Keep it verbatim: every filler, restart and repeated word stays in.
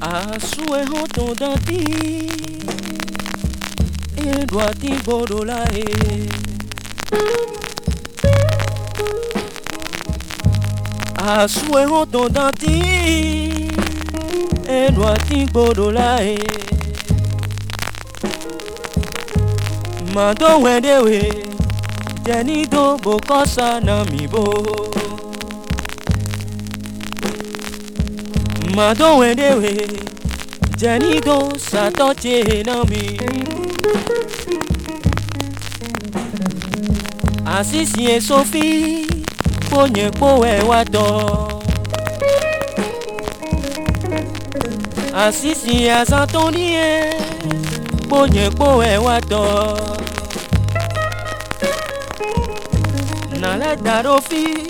A sue hoton danti e doati bodolae. A sue hoton danti e doati bodolae. Mando wendewe jeni do bokosa na mi bo. Mando wendewe jeni do satoche na mi. Asisi e Sophie ponye poe wato. Asisi e Santonie ponye poe wato. Na le darofi